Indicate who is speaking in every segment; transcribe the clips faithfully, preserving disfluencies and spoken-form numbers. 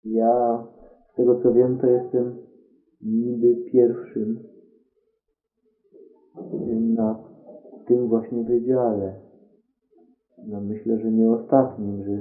Speaker 1: Ja, z tego co wiem, to jestem niby pierwszym na tym właśnie wydziale. No myślę, że nie ostatnim, że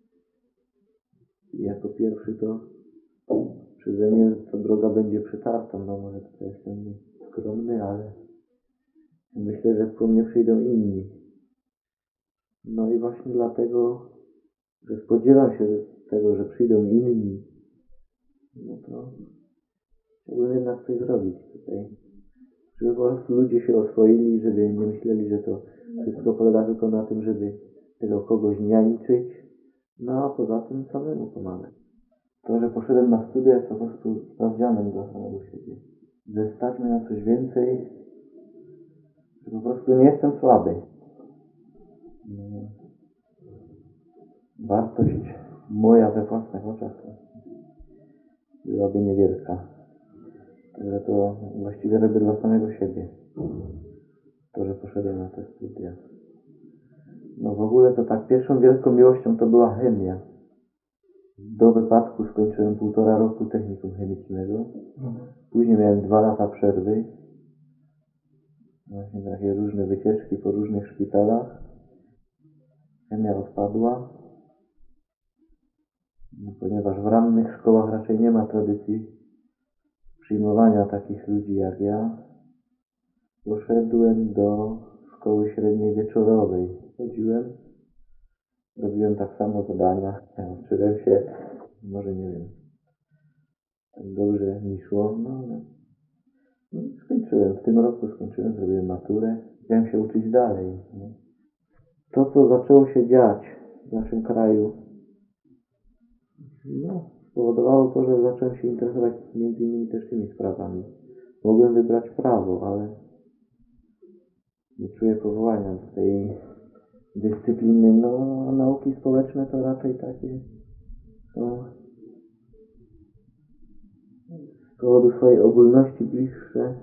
Speaker 1: jako pierwszy to przeze mnie ta droga będzie przetarta. No może tutaj jestem skromny, ale myślę, że po mnie przyjdą inni. No i właśnie dlatego, że spodziewam się tego, że przyjdą inni, no to chciałbym jednak coś zrobić tutaj. Żeby po prostu ludzie się oswoili, żeby nie myśleli, że to wszystko polega tylko na tym, żeby tego kogoś niańczyć, no a poza tym samemu pomagać. To, że poszedłem na studia jest po prostu sprawdzianem dla samego siebie. Że stać mnie na coś więcej, że po prostu nie jestem słaby. Wartość moja we własnych oczach byłaby niewielka. Także to właściwie robię dla samego siebie. To, że poszedłem na te studia. No w ogóle to tak pierwszą wielką miłością to była chemia. Do wypadku skończyłem półtora roku technikum chemicznego. Później miałem dwa lata przerwy. Właśnie takie różne wycieczki po różnych szpitalach. Chemia odpadła. No, ponieważ w rannych szkołach raczej nie ma tradycji przyjmowania takich ludzi jak ja, poszedłem do szkoły średniej wieczorowej. Chodziłem, robiłem tak samo zadania, uczyłem się, może nie wiem, tak dobrze mi szło, no ale no, skończyłem, w tym roku skończyłem, zrobiłem maturę, chciałem się uczyć dalej. Nie? To, co zaczęło się dziać w naszym kraju, no, spowodowało to, że zacząłem się interesować między innymi też tymi sprawami. Mogłem wybrać prawo, ale nie czuję powołania do tej dyscypliny. No, nauki społeczne to raczej takie są z powodu swojej ogólności bliższe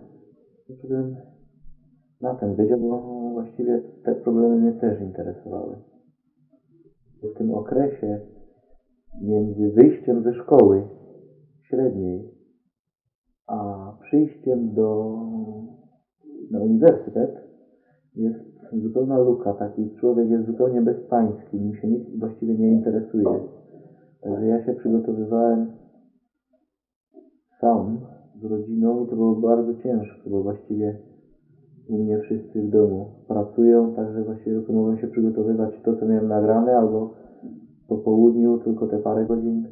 Speaker 1: na ten wydział, bo właściwie te problemy mnie też interesowały. W tym okresie między wyjściem ze szkoły średniej a przyjściem do na uniwersytet jest zupełna luka. Taki człowiek jest zupełnie bezpański, nim się nikt właściwie nie interesuje. Także ja się przygotowywałem sam z rodziną i to było bardzo ciężko, bo właściwie u mnie wszyscy w domu pracują, także właściwie tylko mogłem się przygotowywać to, co miałem nagrane, albo po południu tylko te parę godzin,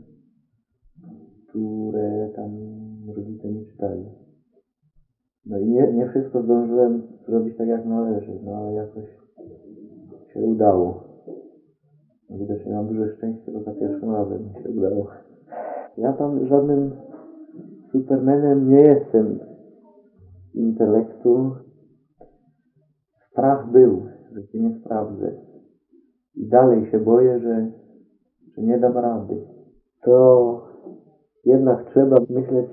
Speaker 1: które tam rodzice mi czytali. No i nie, nie wszystko zdążyłem zrobić tak, jak należy, no ale jakoś się udało. No, widocznie mam duże szczęście, bo za pierwszym razem mi się udało. Ja tam żadnym supermanem nie jestem intelektu. Strach był, że się nie sprawdzę. I dalej się boję, że, że nie dam rady. To jednak trzeba myśleć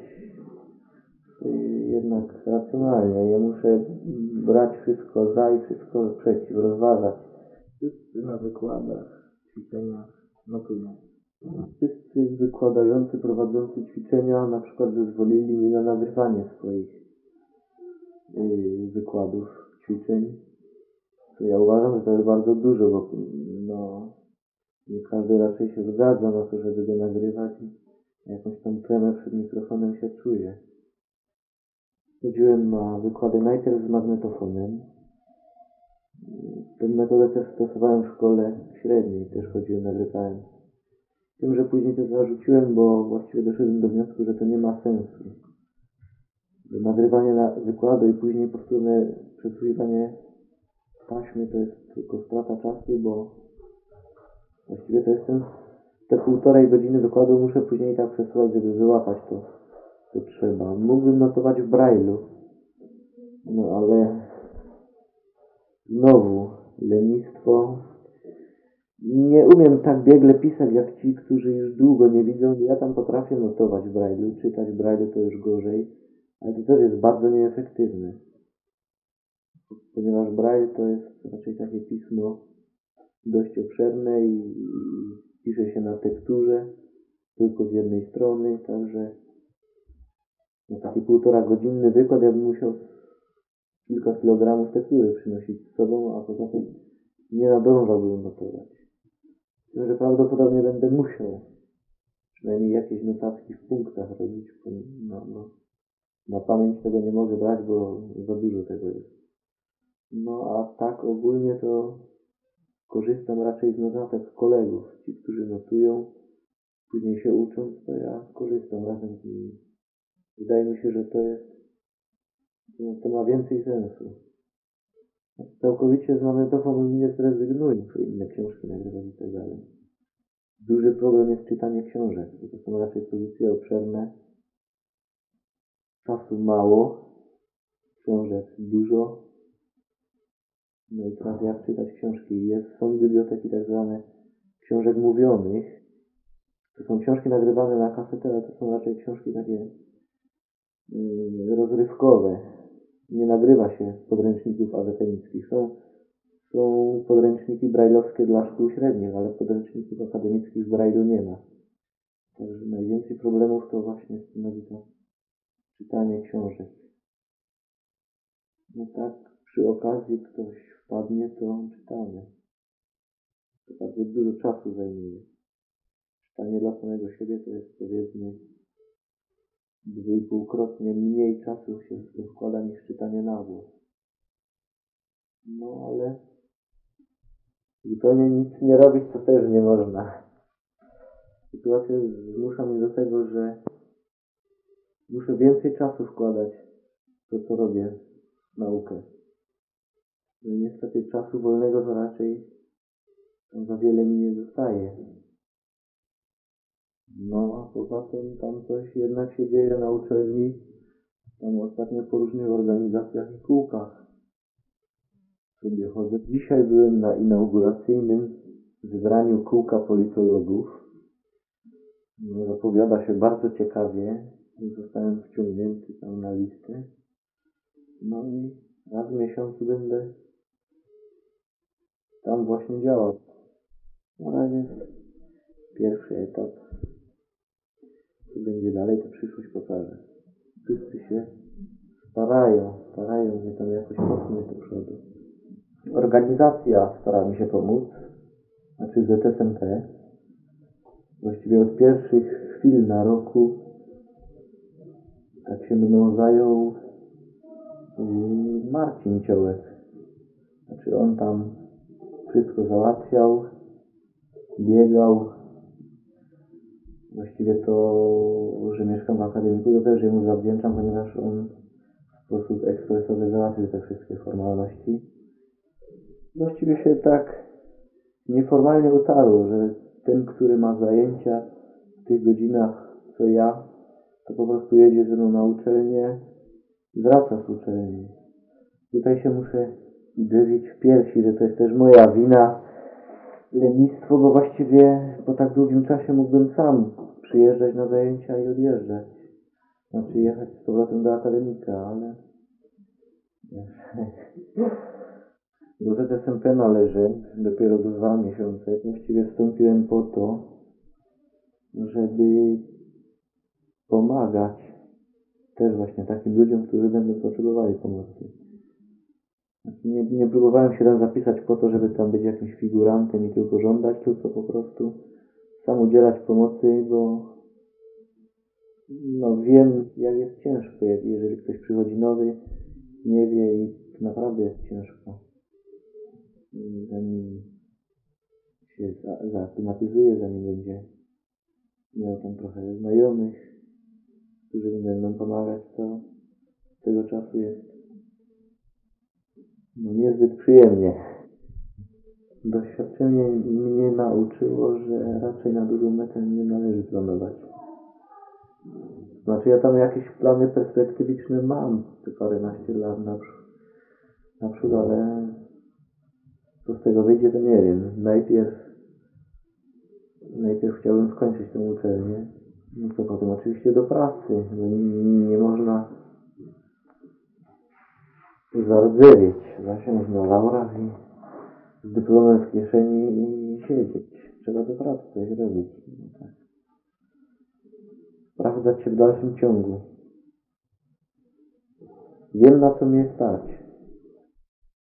Speaker 1: jednak racjonalnie. Ja muszę brać wszystko za i wszystko przeciw, rozważać. Wszyscy na wykładach, ćwiczeniach notują. Wszyscy wykładający, prowadzący ćwiczenia na przykład zezwolili mi na nagrywanie swoich yy, wykładów, ćwiczeń. To ja uważam, że to jest bardzo dużo, bo no, nie każdy raczej się zgadza na to, żeby go nagrywać i jakąś tam tremę przed mikrofonem się czuje. Chodziłem na wykłady najpierw z magnetofonem. Tę metodę też stosowałem w szkole średniej, też chodziłem, nagrywałem. Tym, że później to zarzuciłem, bo właściwie doszedłem do wniosku, że to nie ma sensu. Nagrywanie na wykładu i później powtórne przesłuchiwanie taśmy to jest tylko strata czasu, bo właściwie to jest ten, te półtorej godziny wykładu muszę później tak przesłuchać, żeby wyłapać to, co trzeba. Mógłbym notować w Braille'u, no ale znowu lenistwo. Nie umiem tak biegle pisać jak ci, którzy już długo nie widzą. Ja tam potrafię notować w Braille'u, czytać w Braille'u to już gorzej, ale to też jest bardzo nieefektywne. Ponieważ Braille to jest raczej takie pismo dość obszerne i, i pisze się na tekturze. tylko z jednej strony, także no, taki półtora godzinny wykład, ja bym musiał kilka kilogramów tektury przynosić z sobą, a poza tym nie nadążałbym notować. Myślę, że prawdopodobnie będę musiał przynajmniej jakieś notatki w punktach robić. No, no. Na pamięć tego nie mogę brać, bo za dużo tego jest. No a tak ogólnie to korzystam raczej z notatek kolegów. Ci, którzy notują, później się ucząc, to ja korzystam razem z nimi. Wydaje mi się, że to jest, no, to ma więcej sensu. Całkowicie z magnetofonu nie zrezygnuję, co inne książki nagrywać i tak dalej. Duży problem jest czytanie książek, bo to są raczej pozycje obszerne. Czasu mało, książek dużo. No i teraz jak czytać książki? Jest, są biblioteki tak zwane książek mówionych. To są książki nagrywane na kasetę, ale to są raczej książki takie yy, rozrywkowe. Nie nagrywa się podręczników akademickich. Są, są podręczniki brajlowskie dla szkół średnich, ale podręczników akademickich w brajlu nie ma. Także najwięcej problemów to właśnie stanowi to czytanie książek. No tak, przy okazji ktoś wpadnie, to czytamy. To bardzo dużo czasu zajmuje. Czytanie dla samego siebie to jest, powiedzmy, dwuipółkrotnie mniej czasu się w to wkłada niż czytanie na głos. No ale zupełnie nic nie robić to też nie można. Sytuacja zmusza mnie do tego, że muszę więcej czasu wkładać w to, co robię, w naukę. No i niestety czasu wolnego to raczej tam za wiele mi nie zostaje. No a poza tym tam coś jednak się dzieje na uczelni. Tam ostatnio po różnych organizacjach i kółkach sobie chodzę. Dzisiaj byłem na inauguracyjnym zebraniu kółka politologów. No, zapowiada się bardzo ciekawie. Zostałem wciągnięty tam na listę. No i raz w miesiącu będę tam właśnie działał. Na razie pierwszy etap. Co będzie dalej, to przyszłość pokaże. Wszyscy się starają, starają mnie tam jakoś popchnąć do przodu. Organizacja stara mi się pomóc, znaczy Z S M P. Właściwie od pierwszych chwil na roku tak się mną zajął yy, Marcin Ciołek. Znaczy on tam wszystko załatwiał, biegał. Właściwie to, że mieszkam w akademiku, to też jemu zawdzięczam, ponieważ on w sposób ekspresowy załatwił te wszystkie formalności. Właściwie się tak nieformalnie utarło, że ten, który ma zajęcia w tych godzinach co ja, to po prostu jedzie ze mną na uczelnię i wraca z uczelni. Tutaj się muszę uderzyć w piersi, że to jest też moja wina, lenistwo, bo właściwie po tak długim czasie mógłbym sam przyjeżdżać na zajęcia i odjeżdżać. Znaczy jechać z powrotem do akademika, ale do Z S M P należy dopiero dwa miesiące. Właściwie wstąpiłem po to, żeby pomagać też właśnie takim ludziom, którzy będą potrzebowali pomocy. Znaczy nie, nie próbowałem się tam zapisać po to, żeby tam być jakimś figurantem i tylko żądać, tylko po prostu sam udzielać pomocy, bo no wiem, jak jest ciężko, jeżeli ktoś przychodzi nowy, nie wie i naprawdę jest ciężko. Zanim się za, zaaklimatyzuje, zanim będzie miał tam trochę znajomych, którzy mu będą pomagać, to tego czasu jest no niezbyt przyjemnie. Doświadczenie mnie nauczyło, że raczej na dużą metę nie należy planować. Znaczy ja tam jakieś plany perspektywiczne mam, te paręnaście lat naprzód, naprzód, ale co z tego wyjdzie, to nie wiem. Najpierw najpierw chciałbym skończyć tę uczelnię, no to potem oczywiście do pracy, bo nie, nie można zardzewieć, zasiąść na laurach i z dyplomem w kieszeni i siedzieć. Trzeba do pracy coś robić. No tak. sprawdzać się w dalszym ciągu. Wiem, na co mnie stać.